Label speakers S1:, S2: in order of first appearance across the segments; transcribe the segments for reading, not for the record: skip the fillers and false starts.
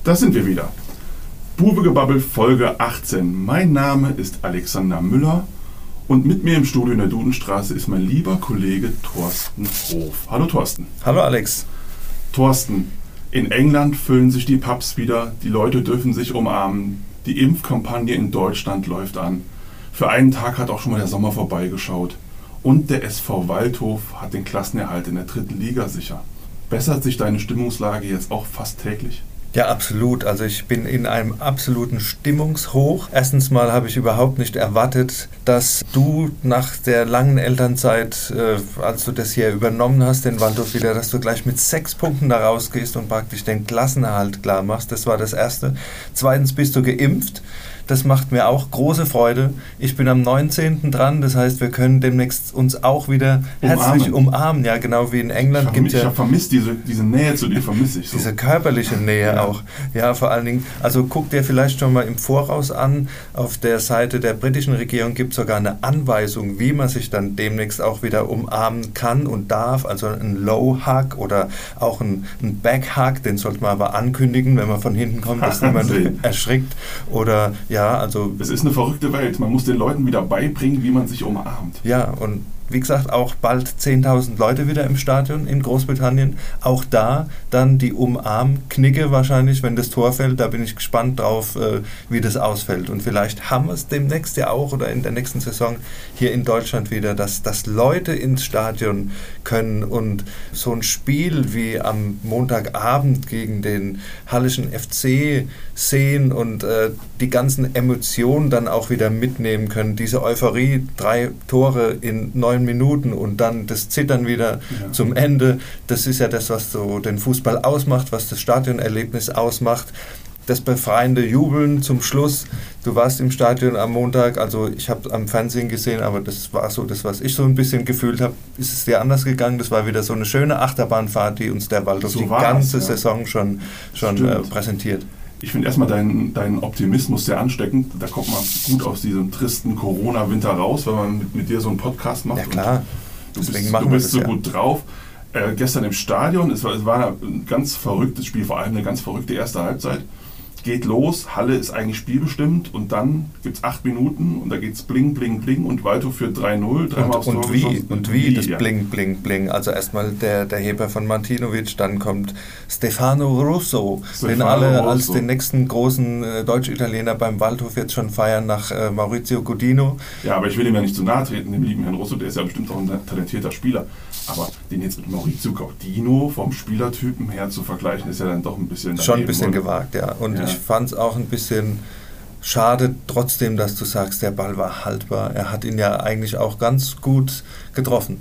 S1: Da sind wir wieder. Buwegebabbel Folge 18. Mein Name ist Alexander Müller und mit mir im Studio in der Dudenstraße ist mein lieber Kollege Thorsten Hof. Hallo Thorsten.
S2: Hallo Alex.
S1: Thorsten, in England füllen sich die Pubs wieder, die Leute dürfen sich umarmen, die Impfkampagne in Deutschland läuft an. Für einen Tag hat auch schon mal der Sommer vorbeigeschaut. Und der SV Waldhof hat den Klassenerhalt in der 3. Liga sicher. Bessert sich deine Stimmungslage jetzt auch fast täglich?
S2: Ja, absolut. Also ich bin in einem absoluten Stimmungshoch. Erstens mal habe ich überhaupt nicht erwartet, dass du nach der langen Elternzeit, als du das hier übernommen hast, den Waldhof wieder, dass du gleich mit 6 Punkten da rausgehst und praktisch den Klassenerhalt klar machst. Das war das Erste. Zweitens bist du geimpft. Das macht mir auch große Freude. Ich bin am 19. dran, das heißt, wir können demnächst uns auch wieder herzlich umarmen. Ja, genau wie in England.
S1: Ich habe vermisst, diese Nähe zu dir vermisse ich so.
S2: Diese körperliche Nähe auch. Ja, vor allen Dingen, also guck dir vielleicht schon mal im Voraus an, auf der Seite der britischen Regierung gibt es sogar eine Anweisung, wie man sich dann demnächst auch wieder umarmen kann und darf. Also ein Low-Hug oder auch ein Back-Hug, den sollte man aber ankündigen, wenn man von hinten kommt, dass niemand erschrickt. Oder ja, also
S1: es ist eine verrückte Welt. Man muss den Leuten wieder beibringen, wie man sich umarmt.
S2: Ja, und wie gesagt, auch bald 10.000 Leute wieder im Stadion in Großbritannien. Auch da dann die Umarmknicke wahrscheinlich, wenn das Tor fällt. Da bin ich gespannt drauf, wie das ausfällt. Und vielleicht haben wir es demnächst ja auch oder in der nächsten Saison hier in Deutschland wieder, dass Leute ins Stadion können und so ein Spiel wie am Montagabend gegen den Hallischen FC sehen und die ganzen Emotionen dann auch wieder mitnehmen können. Diese Euphorie, 3 Tore in 9 Minuten und dann das Zittern wieder zum Ende. Das ist ja das, was so den Fußball ausmacht, was das Stadionerlebnis ausmacht. Das befreiende Jubeln zum Schluss. Du warst im Stadion am Montag, also ich habe am Fernsehen gesehen, aber das war so das, was ich so ein bisschen gefühlt habe. Ist es dir anders gegangen? Das war wieder so eine schöne Achterbahnfahrt, die uns der Waldhof die ganze Saison schon präsentiert.
S1: Ich finde erstmal deinen Optimismus sehr ansteckend. Da kommt man gut aus diesem tristen Corona-Winter raus, wenn man mit dir so einen Podcast macht.
S2: Ja klar,
S1: du bist so gut drauf. Gestern im Stadion, es war ein ganz verrücktes Spiel, vor allem eine ganz verrückte erste Halbzeit. Geht los, Halle ist eigentlich spielbestimmt und dann gibt es 8 Minuten und da geht es bling, bling, bling und Waldhof führt 3-0, dreimal aufs Tor geschossen.
S2: Und wie das Bling, Bling, Bling. Also erstmal der Heber von Martinovic, dann kommt Stefano Russo, den alle als den nächsten großen Deutsch-Italiener beim Waldhof jetzt schon feiern nach Maurizio Godino.
S1: Ja, aber ich will ihm ja nicht zu nahe treten, dem lieben Herrn Russo, der ist ja bestimmt auch ein talentierter Spieler. Aber den jetzt mit Maurizio Godino vom Spielertypen her zu vergleichen, ist ja dann doch ein bisschen...
S2: Schon ein bisschen gewagt, ja. Und ich fand es auch ein bisschen schade, trotzdem, dass du sagst, der Ball war haltbar. Er hat ihn ja eigentlich auch ganz gut getroffen.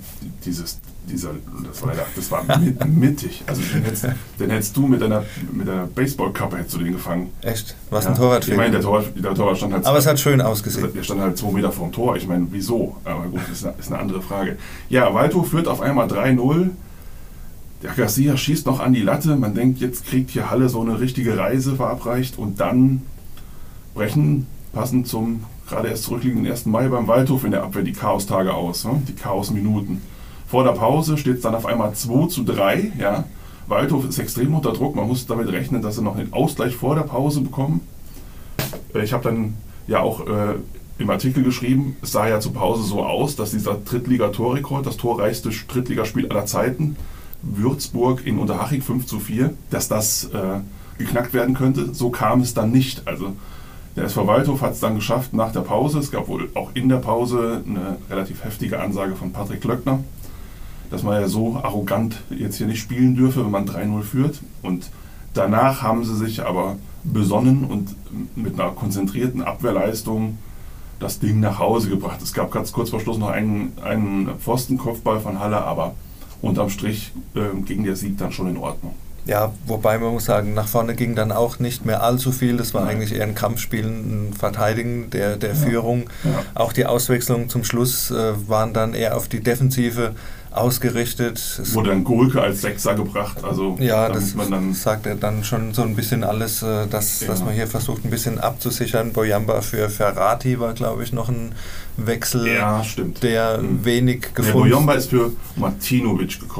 S2: Das war mittig. Also den hättest du mit deiner Baseballkappe hättest du den gefangen. Echt? Was ein Torwart?
S1: Ich meine, der Torwart stand halt...
S2: Aber es hat schön ausgesehen.
S1: Der stand halt 2 Meter vorm Tor. Ich meine, wieso? Aber gut, das ist eine andere Frage. Ja, Waldhof führt auf einmal 3-0. Der Garcia schießt noch an die Latte. Man denkt, jetzt kriegt hier Halle so eine richtige Reise verabreicht und dann brechen, passend zum gerade erst zurückliegenden 1. Mai beim Waldhof in der Abwehr die Chaostage aus, die Chaosminuten. Vor der Pause steht es dann auf einmal 2-3. Ja. Waldhof ist extrem unter Druck. Man muss damit rechnen, dass sie noch einen Ausgleich vor der Pause bekommen. Ich habe dann ja auch im Artikel geschrieben, es sah ja zur Pause so aus, dass dieser Drittliga-Torrekord, das torreichste Drittligaspiel aller Zeiten, Würzburg in Unterhaching 5-4, dass das geknackt werden könnte. So kam es dann nicht. Also der SV Waldhof hat es dann geschafft nach der Pause. Es gab wohl auch in der Pause eine relativ heftige Ansage von Patrick Löckner, dass man ja so arrogant jetzt hier nicht spielen dürfe, wenn man 3-0 führt. Und danach haben sie sich aber besonnen und mit einer konzentrierten Abwehrleistung das Ding nach Hause gebracht. Es gab ganz kurz vor Schluss noch einen Pfostenkopfball von Halle, aber unterm Strich ging der Sieg dann schon in Ordnung.
S2: Ja, wobei man muss sagen, nach vorne ging dann auch nicht mehr allzu viel. Das war eigentlich eher ein Kampfspiel, ein Verteidigen der Führung. Ja. Auch die Auswechslungen zum Schluss waren dann eher auf die Defensive ausgerichtet.
S1: Wurde dann Golke als Sechser gebracht. Also
S2: ja, das sagt er dann schon so ein bisschen alles, dass man hier versucht, ein bisschen abzusichern. Boyamba für Ferrati war, glaube ich, noch ein Wechsel, der wenig gefunden.
S1: Boyamba ist für Martinovic gekommen.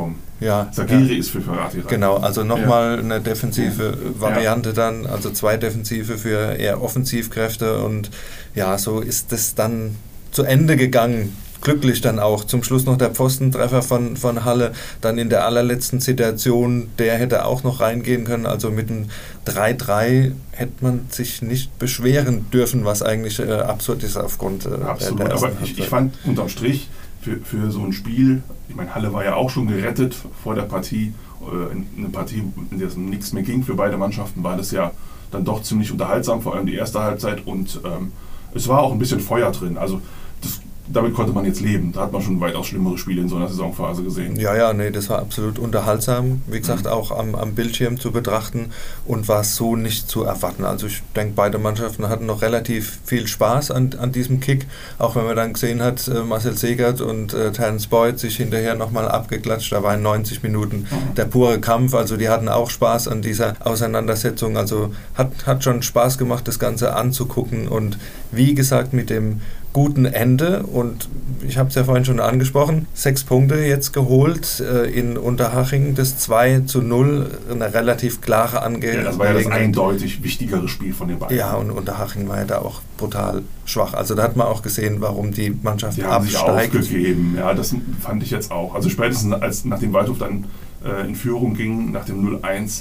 S2: Ja,
S1: Sagiri ist für Ferrati rein.
S2: Genau, also nochmal eine defensive Variante dann, also 2 Defensive für eher Offensivkräfte und ja, so ist es dann zu Ende gegangen. Glücklich dann auch. Zum Schluss noch der Pfostentreffer von Halle. Dann in der allerletzten Situation, der hätte auch noch reingehen können. Also mit einem 3-3 hätte man sich nicht beschweren dürfen, was eigentlich absurd ist aufgrund
S1: Absolut,
S2: der ersten
S1: aber ich fand unterm Strich für so ein Spiel, ich meine, Halle war ja auch schon gerettet vor der Partie. Eine Partie, in der es um nichts mehr ging für beide Mannschaften, war das ja dann doch ziemlich unterhaltsam, vor allem die erste Halbzeit. Und es war auch ein bisschen Feuer drin. Also damit konnte man jetzt leben. Da hat man schon weitaus schlimmere Spiele in so einer Saisonphase gesehen.
S2: Ja, nee, das war absolut unterhaltsam. Wie gesagt, auch am Bildschirm zu betrachten und war so nicht zu erwarten. Also ich denke, beide Mannschaften hatten noch relativ viel Spaß an diesem Kick. Auch wenn man dann gesehen hat, Marcel Segert und Terence Boyd sich hinterher nochmal abgeklatscht. Da waren 90 Minuten der pure Kampf. Also die hatten auch Spaß an dieser Auseinandersetzung. Also hat schon Spaß gemacht, das Ganze anzugucken. Und wie gesagt, mit dem guten Ende und ich habe es ja vorhin schon angesprochen, 6 Punkte jetzt geholt in Unterhaching, das 2-0, eine relativ klare Angelegenheit.
S1: Ja, das war ja das eindeutig wichtigere Spiel von den beiden.
S2: Ja, und Unterhaching war ja da auch brutal schwach. Also da hat man auch gesehen, warum die Mannschaft
S1: die haben
S2: absteigt.
S1: Sich aufgegeben, ja, das fand ich jetzt auch. Also spätestens nachdem Waldhof dann in Führung ging, nach dem 0-1,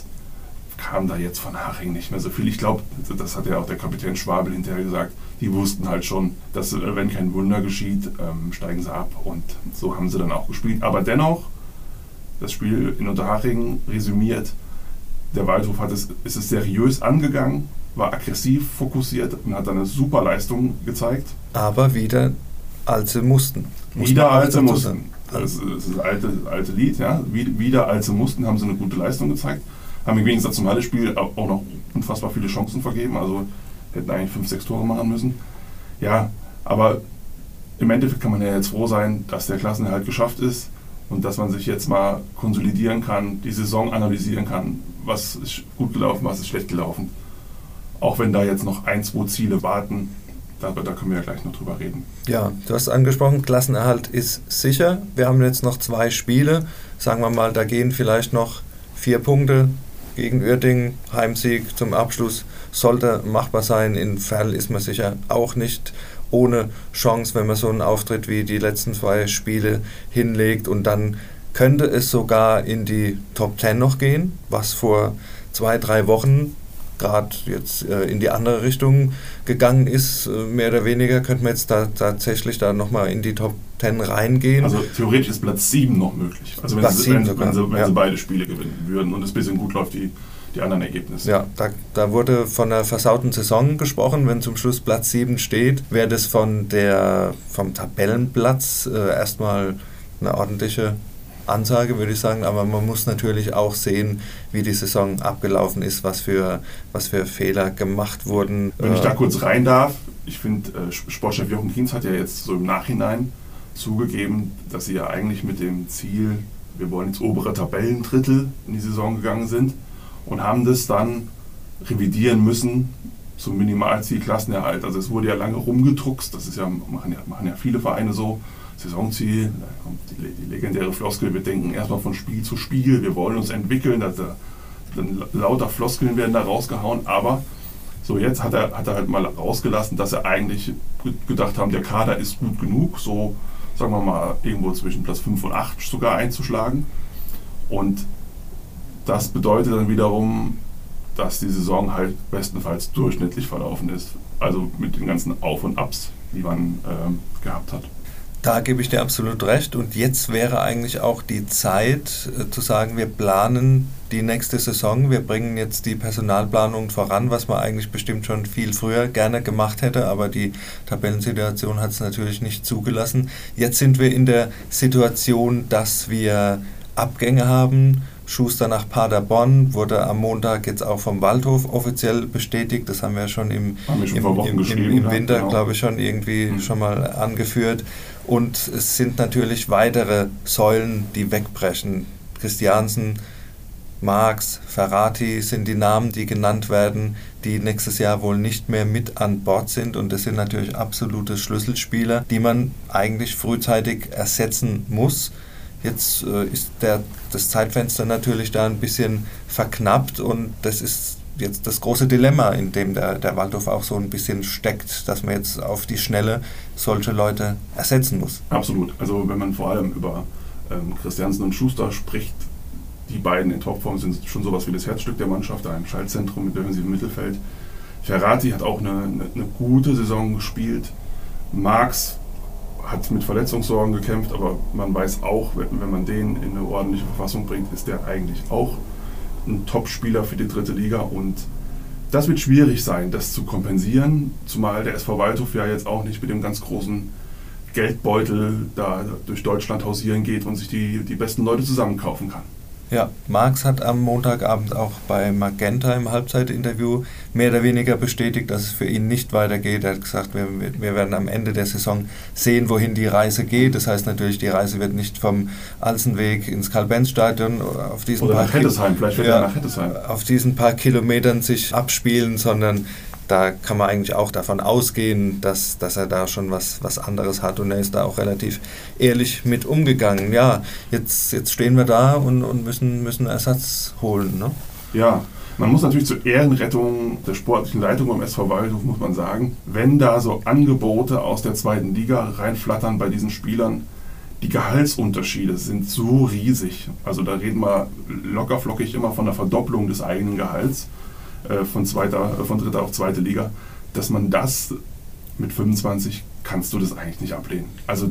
S1: kam da jetzt von Haching nicht mehr so viel. Ich glaube, das hat ja auch der Kapitän Schwabel hinterher gesagt, die wussten halt schon, dass wenn kein Wunder geschieht, steigen sie ab und so haben sie dann auch gespielt. Aber dennoch, das Spiel in Unterhaching resümiert, der Waldhof ist es seriös angegangen, war aggressiv fokussiert und hat dann eine super Leistung gezeigt.
S2: Aber wieder als sie mussten.
S1: Wieder als sie mussten. Das ist das alte Lied, ja. Wieder als sie mussten, haben sie eine gute Leistung gezeigt. Haben im Gegensatz zum Halle-Spiel auch noch unfassbar viele Chancen vergeben, also hätten eigentlich 5-6 Tore machen müssen. Ja, aber im Endeffekt kann man ja jetzt froh sein, dass der Klassenerhalt geschafft ist und dass man sich jetzt mal konsolidieren kann, die Saison analysieren kann, was ist gut gelaufen, was ist schlecht gelaufen. Auch wenn da jetzt noch 1-2 Ziele warten, da können wir ja gleich noch drüber reden.
S2: Ja, du hast angesprochen, Klassenerhalt ist sicher. Wir haben jetzt noch 2 Spiele. Sagen wir mal, da gehen vielleicht noch 4 Punkte gegen Uerdingen, Heimsieg zum Abschluss sollte machbar sein. In Verl ist man sicher auch nicht ohne Chance, wenn man so einen Auftritt wie die letzten 2 Spiele hinlegt. Und dann könnte es sogar in die Top 10 noch gehen, was vor 2-3 Wochen gerade jetzt in die andere Richtung gegangen ist, mehr oder weniger, könnte man jetzt tatsächlich da nochmal in die Top 10 reingehen.
S1: Also theoretisch ist Platz 7 noch möglich. Also wenn sie beide Spiele gewinnen würden und es ein bisschen gut läuft, die anderen Ergebnisse.
S2: Ja, da wurde von einer versauten Saison gesprochen. Wenn zum Schluss Platz 7 steht, wäre das vom Tabellenplatz erstmal eine ordentliche Ansage, würde ich sagen, aber man muss natürlich auch sehen, wie die Saison abgelaufen ist, was für Fehler gemacht wurden.
S1: Wenn ich da kurz rein darf, ich finde, Sportchef Jochen Kienz hat ja jetzt so im Nachhinein zugegeben, dass sie ja eigentlich mit dem Ziel, wir wollen ins obere Tabellendrittel in die Saison gegangen sind und haben das dann revidieren müssen zum Minimalziel Klassenerhalt. Also es wurde ja lange rumgedruckst, das ist ja, machen ja viele Vereine so, Saisonziel, da kommt die legendäre Floskel, wir denken erstmal von Spiel zu Spiel, wir wollen uns entwickeln, dann lauter Floskeln werden da rausgehauen, aber so jetzt hat er halt mal rausgelassen, dass er eigentlich gedacht haben, der Kader ist gut genug, so sagen wir mal irgendwo zwischen Platz 5 und 8 sogar einzuschlagen und das bedeutet dann wiederum, dass die Saison halt bestenfalls durchschnittlich verlaufen ist, also mit den ganzen Auf und Abs, die man gehabt hat.
S2: Da gebe ich dir absolut recht und jetzt wäre eigentlich auch die Zeit zu sagen, wir planen die nächste Saison, wir bringen jetzt die Personalplanung voran, was man eigentlich bestimmt schon viel früher gerne gemacht hätte, aber die Tabellensituation hat es natürlich nicht zugelassen. Jetzt sind wir in der Situation, dass wir Abgänge haben. Schuster nach Paderborn wurde am Montag jetzt auch vom Waldhof offiziell bestätigt. Das haben wir schon im Winter, genau, glaube ich, schon irgendwie schon mal angeführt. Und es sind natürlich weitere Säulen, die wegbrechen. Christiansen, Marx, Ferrati sind die Namen, die genannt werden, die nächstes Jahr wohl nicht mehr mit an Bord sind. Und das sind natürlich absolute Schlüsselspieler, die man eigentlich frühzeitig ersetzen muss. Jetzt ist das Zeitfenster natürlich da ein bisschen verknappt und das ist jetzt das große Dilemma, in dem der Waldhof auch so ein bisschen steckt, dass man jetzt auf die Schnelle solche Leute ersetzen muss.
S1: Absolut. Also wenn man vor allem über Christiansen und Schuster spricht, die beiden in Topform sind schon sowas wie das Herzstück der Mannschaft, da im Schaltzentrum mit defensivem Mittelfeld. Ferrati hat auch eine gute Saison gespielt. Marx hat mit Verletzungssorgen gekämpft, aber man weiß auch, wenn man den in eine ordentliche Verfassung bringt, ist der eigentlich auch ein Top-Spieler für die dritte Liga. Und das wird schwierig sein, das zu kompensieren, zumal der SV Waldhof ja jetzt auch nicht mit dem ganz großen Geldbeutel da durch Deutschland hausieren geht und sich die besten Leute zusammenkaufen kann.
S2: Ja, Marx hat am Montagabend auch bei Magenta im Halbzeitinterview mehr oder weniger bestätigt, dass es für ihn nicht weitergeht. Er hat gesagt, wir werden am Ende der Saison sehen, wohin die Reise geht. Das heißt natürlich, die Reise wird nicht vom Alsenweg ins Karl-Benz-Stadion auf diesen
S1: oder nach Hettesheim, vielleicht wird er nach Hettesheim.
S2: Auf diesen paar Kilometern sich abspielen, sondern da kann man eigentlich auch davon ausgehen, dass er da schon was anderes hat und er ist da auch relativ ehrlich mit umgegangen. Ja, jetzt stehen wir da und müssen Ersatz holen. Ne?
S1: Ja, man muss natürlich zur Ehrenrettung der sportlichen Leitung beim SV Waldhof, muss man sagen, wenn da so Angebote aus der zweiten Liga reinflattern bei diesen Spielern, die Gehaltsunterschiede sind so riesig. Also da reden wir lockerflockig immer von der Verdopplung des eigenen Gehalts. Von dritter auf zweite Liga, dass man das mit 25 kannst du das eigentlich nicht ablehnen. Also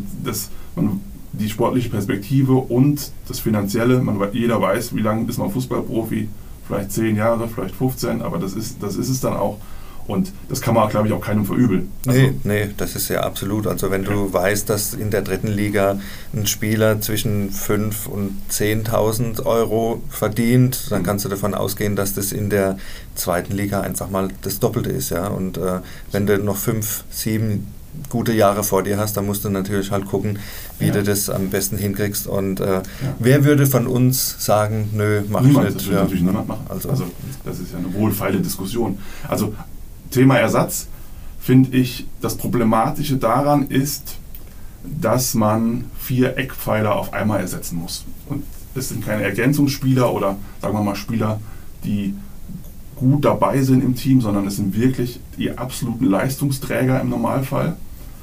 S1: die sportliche Perspektive und das Finanzielle, jeder weiß, wie lange ist man Fußballprofi, vielleicht 10 Jahre, vielleicht 15, aber das ist es dann auch. Und das kann man, glaube ich, auch keinem verübeln. Also,
S2: nee, das ist ja absolut. Also wenn du weißt, dass in der dritten Liga ein Spieler zwischen 5.000 und 10.000 Euro verdient, dann kannst du davon ausgehen, dass das in der zweiten Liga einfach mal das Doppelte ist. Ja? Und wenn du noch 5, 7 gute Jahre vor dir hast, dann musst du natürlich halt gucken, wie du das am besten hinkriegst. Und wer würde von uns sagen, nö, mach ich nicht.
S1: Das würde natürlich niemand machen. Also das ist ja eine wohlfeile Diskussion. Also Thema Ersatz, finde ich, das Problematische daran ist, dass man 4 Eckpfeiler auf einmal ersetzen muss. Und es sind keine Ergänzungsspieler oder, sagen wir mal, Spieler, die gut dabei sind im Team, sondern es sind wirklich die absoluten Leistungsträger im Normalfall.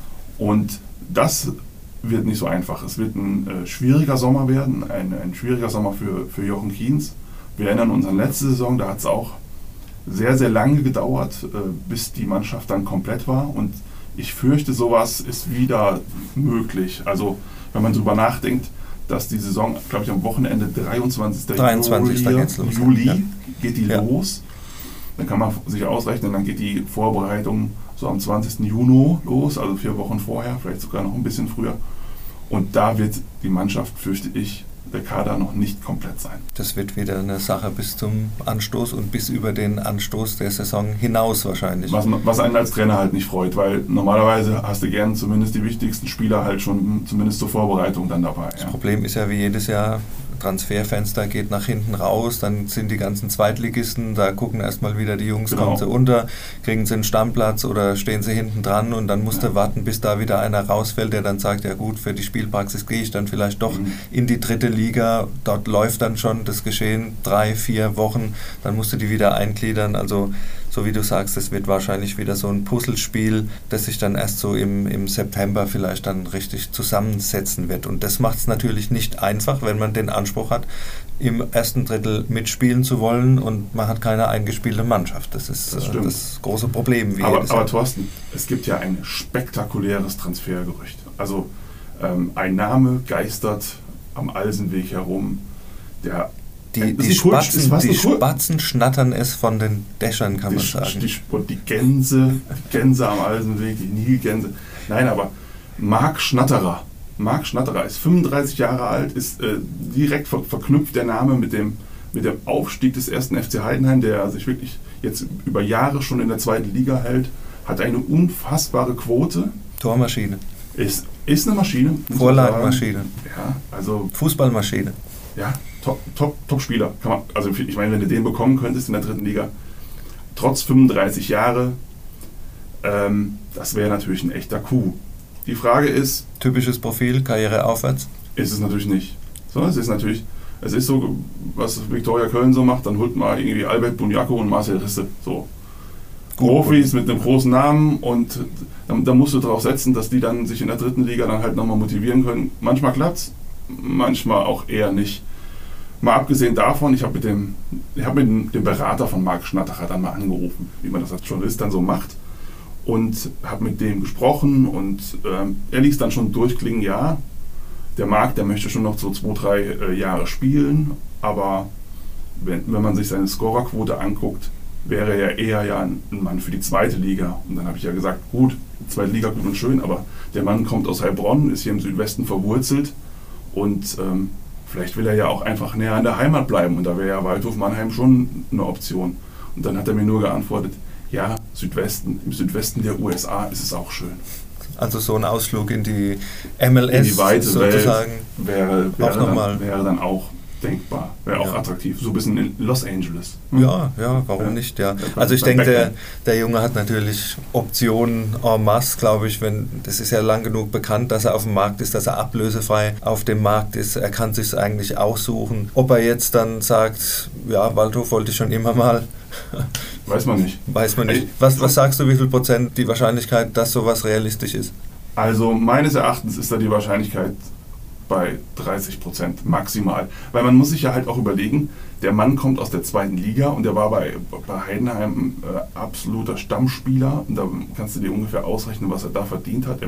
S1: Und das wird nicht so einfach. Es wird ein schwieriger Sommer werden, ein schwieriger Sommer für Jochen Kienz. Wir erinnern uns an letzte Saison, da hat es auch sehr, sehr lange gedauert, bis die Mannschaft dann komplett war. Und ich fürchte, sowas ist wieder möglich. Also wenn man darüber nachdenkt, dass die Saison, glaube ich, am Wochenende 23. Juli geht die los. Dann kann man sich ausrechnen, dann geht die Vorbereitung so am 20. Juni los, also 4 Wochen vorher, vielleicht sogar noch ein bisschen früher. Und da wird die Mannschaft, fürchte ich, der Kader noch nicht komplett sein.
S2: Das wird wieder eine Sache bis zum Anstoß und bis über den Anstoß der Saison hinaus wahrscheinlich.
S1: Was einen als Trainer halt nicht freut, weil normalerweise hast du gern zumindest die wichtigsten Spieler halt schon zumindest zur Vorbereitung dann dabei.
S2: Das Problem ist ja wie jedes Jahr, Transferfenster geht nach hinten raus, dann sind die ganzen Zweitligisten, da gucken erstmal wieder die Jungs, kommen sie unter, kriegen sie einen Stammplatz oder stehen sie hinten dran und dann musst du warten, bis da wieder einer rausfällt, der dann sagt, ja gut, für die Spielpraxis gehe ich dann vielleicht doch in die dritte Liga, dort läuft dann schon das Geschehen 3-4 Wochen, dann musst du die wieder eingliedern, also so wie du sagst, es wird wahrscheinlich wieder so ein Puzzlespiel, das sich dann erst so im September vielleicht dann richtig zusammensetzen wird. Und das macht es natürlich nicht einfach, wenn man den Anspruch hat, im ersten Drittel mitspielen zu wollen und man hat keine eingespielte Mannschaft. Das ist das große Problem.
S1: Aber Thorsten, es gibt ja ein spektakuläres Transfergerücht. Also ein Name geistert am Alsenweg herum, der
S2: Die Spatzen schnattern es von den Dächern, kann man sagen.
S1: Die Gänse am Alsenweg, die Nilgänse. Nein, aber Marc Schnatterer ist 35 Jahre alt, ist direkt verknüpft der Name mit dem Aufstieg des ersten FC Heidenheim, der sich wirklich jetzt über Jahre schon in der zweiten Liga hält, hat eine unfassbare Quote.
S2: Tormaschine.
S1: Ist eine Maschine.
S2: Vorlagenmaschine.
S1: Ja, also
S2: Fußballmaschine.
S1: Ja, Top-Spieler. Also ich meine, wenn du den bekommen könntest in der dritten Liga, trotz 35 Jahre, das wäre natürlich ein echter Coup. Die Frage ist...
S2: Typisches Profil, Karriere aufwärts?
S1: Ist es natürlich nicht. Sondern es ist so, was Viktoria Köln so macht, dann holt mal irgendwie Albert Bunjako und Marcel Risse. So. Profis mit einem großen Namen und da musst du darauf setzen, dass die dann sich in der dritten Liga dann halt nochmal motivieren können. Manchmal klappt's, manchmal auch eher nicht. Mal abgesehen davon, ich habe mit dem Berater von Marc Schnattacher dann mal angerufen, wie man das als Journalist dann so macht, und habe mit dem gesprochen und er ließ dann schon durchklingen, ja, der Marc, der möchte schon noch so 2-3 Jahre spielen, aber wenn man sich seine Scorerquote anguckt, wäre er eher ein Mann für die zweite Liga. Und dann habe ich ja gesagt, gut, zweite Liga gut und schön, aber der Mann kommt aus Heilbronn, ist hier im Südwesten verwurzelt und vielleicht will er ja auch einfach näher an der Heimat bleiben und da wäre ja Waldhof Mannheim schon eine Option. Und dann hat er mir nur geantwortet, ja, im Südwesten der USA ist es auch schön.
S2: Also so ein Ausflug in die MLS
S1: in die weite
S2: sozusagen
S1: Welt wäre dann auch denkbar, wäre auch attraktiv, so ein bisschen in Los Angeles.
S2: Ja, warum nicht, ja. Also ich denke, der Junge hat natürlich Optionen en masse, glaube ich, das ist ja lang genug bekannt, dass er auf dem Markt ist, dass er ablösefrei auf dem Markt ist, er kann sich eigentlich aussuchen. Ob er jetzt dann sagt, ja, Waldhof wollte ich schon immer mal,
S1: weiß man nicht.
S2: Was sagst du, wie viel Prozent die Wahrscheinlichkeit, dass sowas realistisch ist?
S1: Also meines Erachtens ist da die Wahrscheinlichkeit bei 30% maximal. Weil man muss sich ja halt auch überlegen, der Mann kommt aus der zweiten Liga und der war bei Heidenheim absoluter Stammspieler. Und da kannst du dir ungefähr ausrechnen, was er da verdient hat.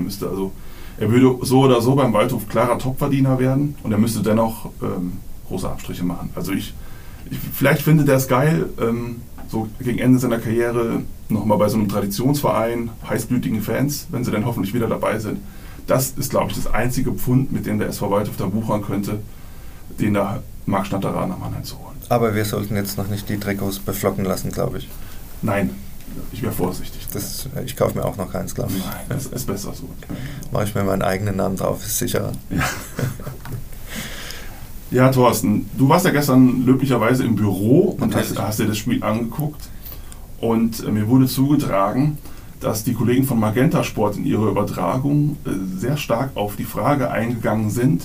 S1: Er würde so oder so beim Waldhof klarer Topverdiener werden und er müsste dennoch große Abstriche machen. Also vielleicht findet er es geil, so gegen Ende seiner Karriere nochmal bei so einem Traditionsverein, heißblütigen Fans, wenn sie dann hoffentlich wieder dabei sind. Das ist, glaube ich, das einzige Pfund, mit dem der SV Waldhof da wuchern könnte, den da Marc Schnattacher nach Mannheim zu holen.
S2: Aber wir sollten jetzt noch nicht die Trikots beflocken lassen, glaube ich.
S1: Nein, ich wäre vorsichtig.
S2: Ich kaufe mir auch noch keins, glaube ich.
S1: Nein, das ist besser so.
S2: Mache ich mir meinen eigenen Namen drauf, ist sicherer.
S1: Ja. Ja, Thorsten, du warst ja gestern löblicherweise im Büro und hast dir das Spiel angeguckt und mir wurde zugetragen, dass die Kollegen von Magenta Sport in ihrer Übertragung sehr stark auf die Frage eingegangen sind,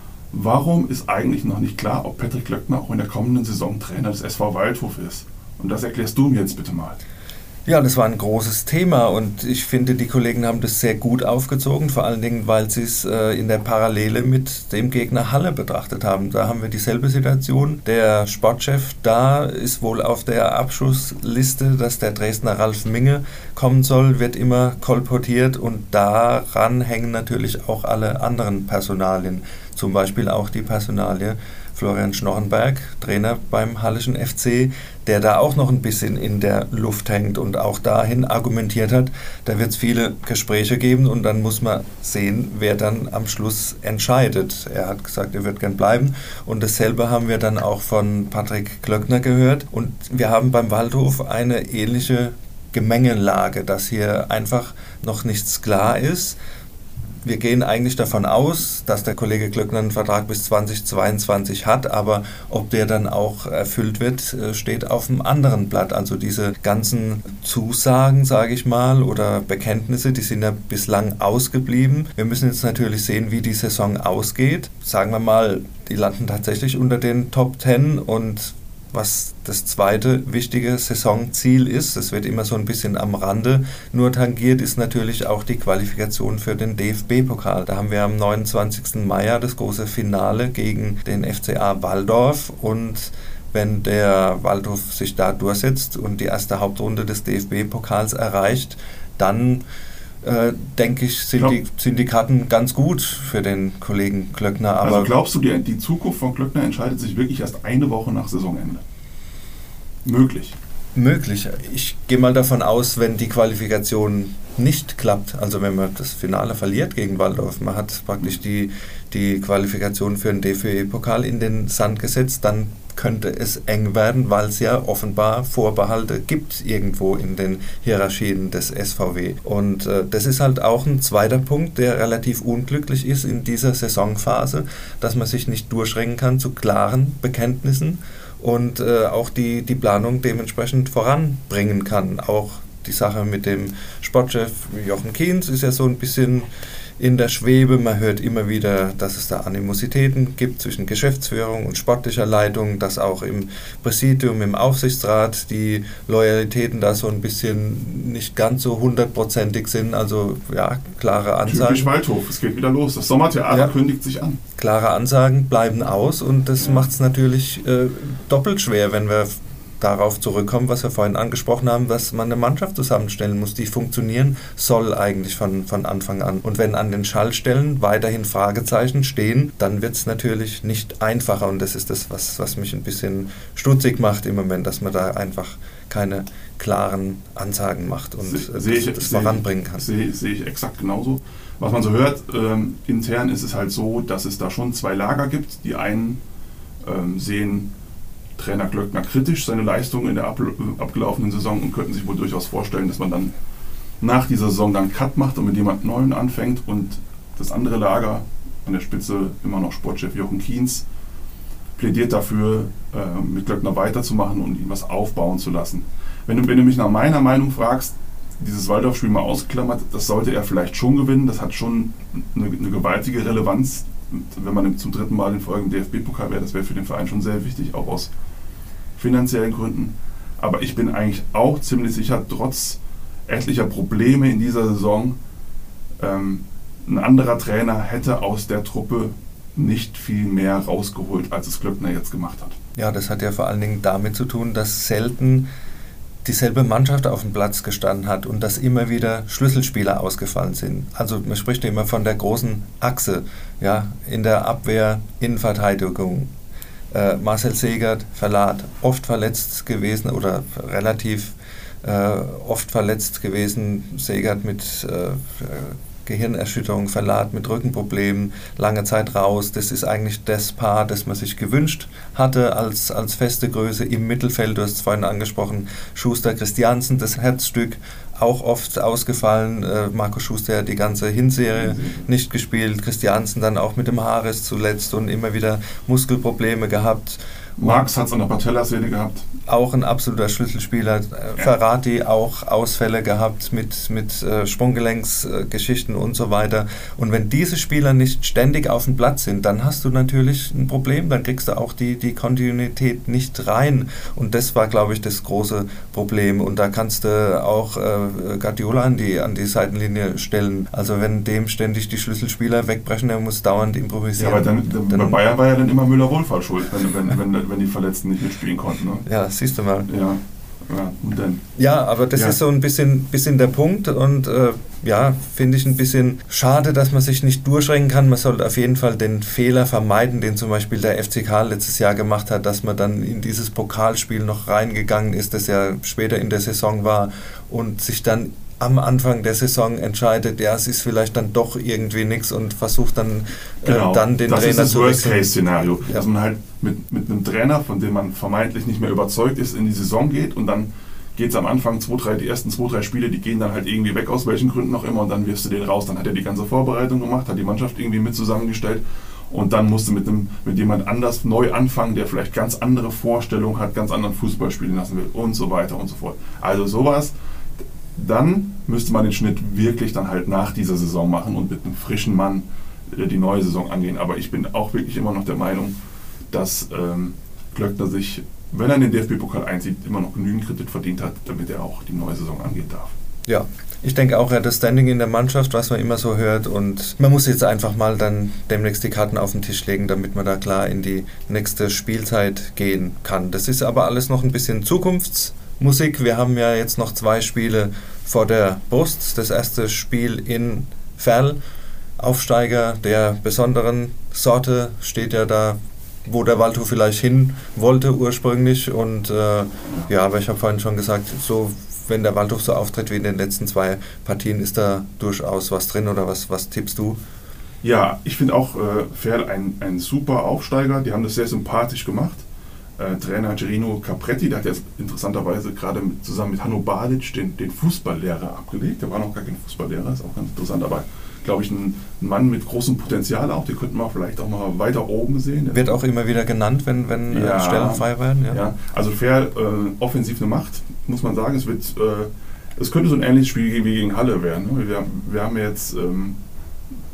S1: warum ist eigentlich noch nicht klar, ob Patrick Glöckner auch in der kommenden Saison Trainer des SV Waldhof ist. Und das erklärst du mir jetzt bitte mal.
S2: Ja, das war ein großes Thema und ich finde, die Kollegen haben das sehr gut aufgezogen, vor allen Dingen, weil sie es in der Parallele mit dem Gegner Halle betrachtet haben. Da haben wir dieselbe Situation. Der Sportchef da ist wohl auf der Abschussliste, dass der Dresdner Ralf Minge kommen soll, wird immer kolportiert und daran hängen natürlich auch alle anderen Personalien, zum Beispiel auch die Personalie Florian Schnorrenberg, Trainer beim Halleschen FC, der da auch noch ein bisschen in der Luft hängt und auch dahin argumentiert hat, da wird es viele Gespräche geben und dann muss man sehen, wer dann am Schluss entscheidet. Er hat gesagt, er wird gern bleiben und dasselbe haben wir dann auch von Patrick Glöckner gehört und wir haben beim Waldhof eine ähnliche Gemengelage, dass hier einfach noch nichts klar ist. Wir gehen eigentlich davon aus, dass der Kollege Glöckner einen Vertrag bis 2022 hat, aber ob der dann auch erfüllt wird, steht auf einem anderen Blatt. Also diese ganzen Zusagen, sage ich mal, oder Bekenntnisse, die sind ja bislang ausgeblieben. Wir müssen jetzt natürlich sehen, wie die Saison ausgeht. Sagen wir mal, die landen tatsächlich unter den Top 10 und was das zweite wichtige Saisonziel ist, das wird immer so ein bisschen am Rande nur tangiert, ist natürlich auch die Qualifikation für den DFB-Pokal. Da haben wir am 29. Mai das große Finale gegen den FCA Walldorf und wenn der Waldhof sich da durchsetzt und die erste Hauptrunde des DFB-Pokals erreicht, dann denke ich, sind die Karten ganz gut für den Kollegen Glöckner. Aber
S1: also glaubst du, die Zukunft von Glöckner entscheidet sich wirklich erst eine Woche nach Saisonende? Möglich.
S2: Ich gehe mal davon aus, wenn die Qualifikation nicht klappt, also wenn man das Finale verliert gegen Walldorf, man hat praktisch die Qualifikation für den DFB-Pokal in den Sand gesetzt, dann könnte es eng werden, weil es ja offenbar Vorbehalte gibt irgendwo in den Hierarchien des SVW. Und das ist halt auch ein zweiter Punkt, der relativ unglücklich ist in dieser Saisonphase, dass man sich nicht durchringen kann zu klaren Bekenntnissen und auch die Planung dementsprechend voranbringen kann. Auch die Sache mit dem Sportchef Jochen Kienz ist ja so ein bisschen in der Schwebe. Man hört immer wieder, dass es da Animositäten gibt zwischen Geschäftsführung und sportlicher Leitung, dass auch im Präsidium, im Aufsichtsrat die Loyalitäten da so ein bisschen nicht ganz so hundertprozentig sind. Also ja, klare Ansagen.
S1: Typisch Waldhof, es geht wieder los. Das Sommertheater kündigt sich an.
S2: Klare Ansagen bleiben aus und das macht es natürlich doppelt schwer, wenn wir darauf zurückkommen, was wir vorhin angesprochen haben, dass man eine Mannschaft zusammenstellen muss, die funktionieren soll eigentlich von Anfang an. Und wenn an den Schaltstellen weiterhin Fragezeichen stehen, dann wird es natürlich nicht einfacher. Und das ist das, was mich ein bisschen stutzig macht im Moment, dass man da einfach keine klaren Ansagen macht und das voranbringen kann. Sehe
S1: ich exakt genauso. Was man so hört, intern ist es halt so, dass es da schon 2 Lager gibt. Die einen sehen Trainer Glöckner kritisch seine Leistung in der abgelaufenen Saison und könnten sich wohl durchaus vorstellen, dass man dann nach dieser Saison dann einen Cut macht und mit jemand Neuen anfängt. Und das andere Lager, an der Spitze immer noch Sportchef Jochen Kienz, plädiert dafür, mit Glöckner weiterzumachen und ihn was aufbauen zu lassen. Wenn du mich nach meiner Meinung fragst, dieses Waldorf-Spiel mal ausgeklammert, das sollte er vielleicht schon gewinnen. Das hat schon eine gewaltige Relevanz, wenn man zum 3. Mal in Folge im DFB-Pokal wäre. Das wäre für den Verein schon sehr wichtig, auch aus finanziellen Gründen. Aber ich bin eigentlich auch ziemlich sicher, trotz etlicher Probleme in dieser Saison, ein anderer Trainer hätte aus der Truppe nicht viel mehr rausgeholt, als es Glöckner jetzt gemacht hat.
S2: Ja, das hat ja vor allen Dingen damit zu tun, dass selten dieselbe Mannschaft auf dem Platz gestanden hat und dass immer wieder Schlüsselspieler ausgefallen sind. Also man spricht immer von der großen Achse, ja, in der Abwehr, Innenverteidigung. Marcel Segert, Verlat, oft verletzt gewesen oder relativ oft verletzt gewesen. Segert mit Gehirnerschütterung, Verlat mit Rückenproblemen, lange Zeit raus. Das ist eigentlich das Paar, das man sich gewünscht hatte als feste Größe im Mittelfeld. Du hast es vorhin angesprochen, Schuster, Christiansen, das Herzstück, auch oft ausgefallen. Marco Schuster hat die ganze Hinserie nicht gespielt. Christiansen dann auch mit dem Haares zuletzt und immer wieder Muskelprobleme gehabt.
S1: Marx hat es an der Patellasehne gehabt.
S2: Auch ein absoluter Schlüsselspieler. Ferrati auch Ausfälle gehabt mit Sprunggelenksgeschichten und so weiter. Und wenn diese Spieler nicht ständig auf dem Platz sind, dann hast du natürlich ein Problem. Dann kriegst du auch die Kontinuität nicht rein. Und das war, glaube ich, das große Problem. Und da kannst du auch Guardiola an die Seitenlinie stellen. Also wenn dem ständig die Schlüsselspieler wegbrechen, der muss dauernd improvisieren.
S1: Ja, aber dann bei Bayern war ja dann immer Müller-Wohlfahrt schuld, wenn die Verletzten nicht mitspielen konnten. Ne?
S2: Ja, siehst du mal.
S1: Ja, und dann?
S2: Ja, aber das ist so ein bisschen der Punkt und finde ich ein bisschen schade, dass man sich nicht durchringen kann. Man sollte auf jeden Fall den Fehler vermeiden, den zum Beispiel der FCK letztes Jahr gemacht hat, dass man dann in dieses Pokalspiel noch reingegangen ist, das ja später in der Saison war und sich dann am Anfang der Saison entscheidet, ja, es ist vielleicht dann doch irgendwie nichts und versucht dann, dann den Trainer zu wechseln. Das ist das
S1: Worst-Case-Szenario, dass man halt mit einem Trainer, von dem man vermeintlich nicht mehr überzeugt ist, in die Saison geht und dann geht es am Anfang die ersten 2-3 Spiele, die gehen dann halt irgendwie weg, aus welchen Gründen auch immer, und dann wirfst du den raus. Dann hat er die ganze Vorbereitung gemacht, hat die Mannschaft irgendwie mit zusammengestellt und dann musst du mit jemand anders neu anfangen, der vielleicht ganz andere Vorstellungen hat, ganz anderen Fußball spielen lassen will und so weiter und so fort. Also sowas. Dann müsste man den Schnitt wirklich dann halt nach dieser Saison machen und mit einem frischen Mann die neue Saison angehen. Aber ich bin auch wirklich immer noch der Meinung, dass Glöckner sich, wenn er in den DFB-Pokal einzieht, immer noch genügend Kredit verdient hat, damit er auch die neue Saison angehen darf.
S2: Ja, ich denke auch, er hat das Standing in der Mannschaft, was man immer so hört, und man muss jetzt einfach mal dann demnächst die Karten auf den Tisch legen, damit man da klar in die nächste Spielzeit gehen kann. Das ist aber alles noch ein bisschen Zukunftsmusik. Wir haben ja jetzt noch 2 Spiele vor der Brust. Das erste Spiel in Verl, Aufsteiger der besonderen Sorte, steht ja da, wo der Waldhof vielleicht hin wollte ursprünglich. Und aber ich habe vorhin schon gesagt, so wenn der Waldhof so auftritt wie in den letzten 2 Partien, ist da durchaus was drin, oder was tippst du?
S1: Ja, ich finde auch Verl ein super Aufsteiger. Die haben das sehr sympathisch gemacht. Trainer Gerino Capretti, der hat jetzt interessanterweise gerade zusammen mit Hanno Balic den Fußballlehrer abgelegt. Der war noch gar kein Fußballlehrer, ist auch ganz interessant, aber glaube ich ein Mann mit großem Potenzial auch, den könnten wir vielleicht auch mal weiter oben sehen.
S2: Wird auch immer wieder genannt, wenn Stellen frei werden.
S1: Ja, also Verl, offensiv eine Macht, muss man sagen. Es könnte so ein ähnliches Spiel wie gegen Halle werden. Ne? Wir haben jetzt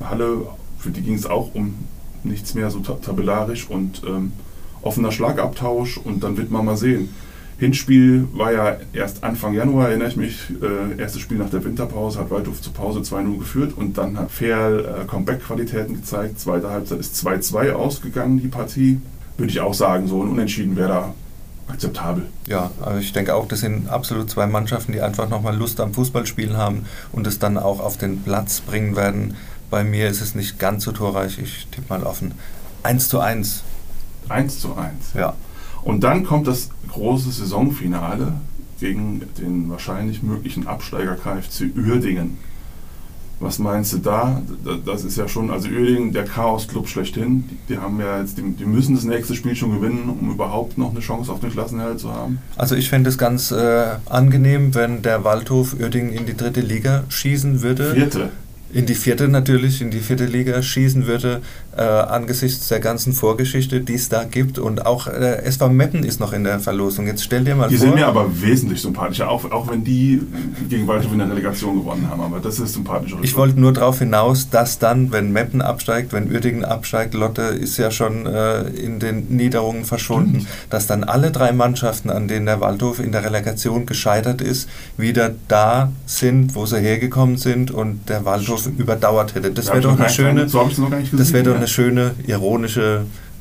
S1: Halle, für die ging es auch um nichts mehr so tabellarisch und offener Schlagabtausch und dann wird man mal sehen. Hinspiel war ja erst Anfang Januar, erinnere ich mich, erstes Spiel nach der Winterpause, hat Waldhof zur Pause 2-0 geführt und dann hat Ferl Comeback-Qualitäten gezeigt. Zweite Halbzeit ist 2-2 ausgegangen, die Partie. Würde ich auch sagen, so ein Unentschieden wäre da akzeptabel.
S2: Ja, also ich denke auch, das sind absolut zwei Mannschaften, die einfach nochmal Lust am Fußballspielen haben und es dann auch auf den Platz bringen werden. Bei mir ist es nicht ganz so torreich, ich tippe mal auf ein 1:1.
S1: 1:1.
S2: Ja.
S1: Und dann kommt das große Saisonfinale gegen den wahrscheinlich möglichen Absteiger KFC Uerdingen. Was meinst du da? Das ist ja schon, also Uerdingen, der Chaos-Club schlechthin. Die haben ja jetzt, die müssen das nächste Spiel schon gewinnen, um überhaupt noch eine Chance auf den Klassenerhalt zu haben.
S2: Also ich fände es ganz angenehm, wenn der Waldhof Uerdingen in die 3. Liga schießen würde.
S1: 4.
S2: In die 4. natürlich, in die 4. Liga schießen würde, angesichts der ganzen Vorgeschichte, die es da gibt. Und auch SV Meppen ist noch in der Verlosung. Jetzt stell dir mal
S1: Die
S2: vor...
S1: sind mir aber wesentlich sympathischer, auch wenn die gegen Waldhof in der Relegation gewonnen haben. Aber das ist sympathischer.
S2: Ich wollte nur darauf hinaus, dass dann, wenn Meppen absteigt, wenn Uerdingen absteigt, Lotte ist ja schon in den Niederungen verschwunden,
S1: Stimmt.
S2: dass dann alle 3 Mannschaften, an denen der Waldhof in der Relegation gescheitert ist, wieder da sind, wo sie hergekommen sind und der Waldhof überdauert hätte. Das wäre doch eine schöne,
S1: so habe ich es noch gar nicht gesehen.
S2: das wäre doch eine schöne, ironische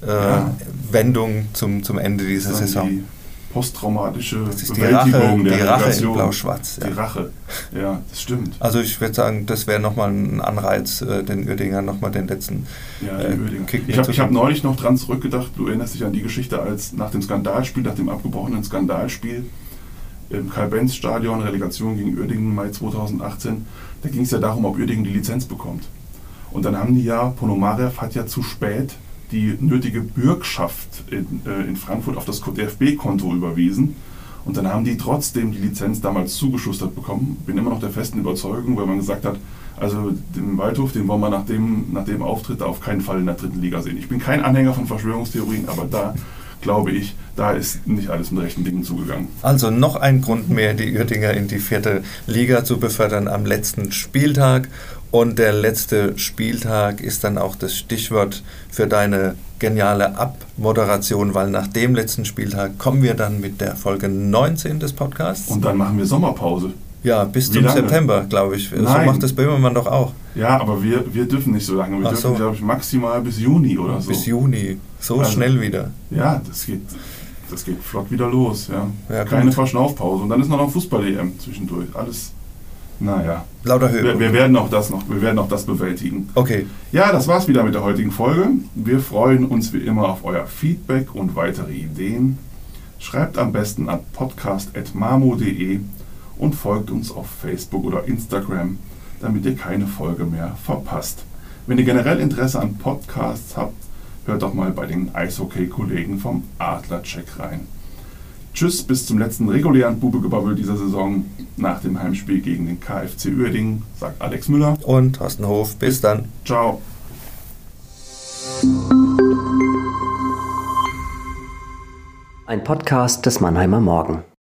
S2: Wendung zum Ende dieser
S1: das ist
S2: Saison.
S1: Die posttraumatische
S2: Das ist
S1: Bewältigung
S2: die
S1: der
S2: Rache in
S1: Relegation.
S2: Blau-Schwarz.
S1: Die Rache, ja, das stimmt.
S2: Also ich würde sagen, das wäre nochmal ein Anreiz, den Uerdingern nochmal den letzten Kick
S1: Ich habe neulich noch dran zurückgedacht, du erinnerst dich an die Geschichte, als nach dem Skandalspiel, nach dem abgebrochenen Skandalspiel im Karl-Benz-Stadion, Relegation gegen Uerdingen, Mai 2018, da ging es ja darum, ob Uerdingen die Lizenz bekommt. Und dann haben die ja, Ponomarev hat ja zu spät die nötige Bürgschaft in Frankfurt auf das DFB-Konto überwiesen. Und dann haben die trotzdem die Lizenz damals zugeschustert bekommen. Bin immer noch der festen Überzeugung, weil man gesagt hat, also den Waldhof, den wollen wir nach dem Auftritt auf keinen Fall in der 3. Liga sehen. Ich bin kein Anhänger von Verschwörungstheorien, aber da glaube ich, da ist nicht alles mit rechten Dingen zugegangen.
S2: Also noch ein Grund mehr, die Uerdinger in die 4. Liga zu befördern am letzten Spieltag. Und der letzte Spieltag ist dann auch das Stichwort für deine geniale Abmoderation, weil nach dem letzten Spieltag kommen wir dann mit der Folge 19 des Podcasts.
S1: Und dann machen wir Sommerpause.
S2: Ja, bis
S1: Wie
S2: zum
S1: lange?
S2: September, glaube ich. So
S1: Nein.
S2: macht das Böhmermann doch auch.
S1: Ja, aber wir dürfen nicht so lange. Wir dürfen, glaube ich, maximal bis Juni oder so.
S2: Bis Juni. So
S1: Also,
S2: schnell wieder.
S1: Ja, das geht flott wieder los. Ja.
S2: Ja,
S1: Keine
S2: gut.
S1: Verschnaufpause. Und dann ist noch Fußball-EM zwischendurch. Alles, naja.
S2: Lauter Höhe.
S1: Wir werden auch das bewältigen.
S2: Okay.
S1: Ja, das war's wieder mit der heutigen Folge. Wir freuen uns wie immer auf euer Feedback und weitere Ideen. Schreibt am besten an podcast@mamo.de und folgt uns auf Facebook oder Instagram, damit ihr keine Folge mehr verpasst. Wenn ihr generell Interesse an Podcasts habt, hört doch mal bei den Eishockey-Kollegen vom Adlercheck rein. Tschüss, bis zum letzten regulären Bubegebabbel dieser Saison nach dem Heimspiel gegen den KFC Uerdingen, sagt Alex Müller.
S2: Und Thorsten Hof. Bis dann.
S1: Ciao.
S3: Ein Podcast des Mannheimer Morgen.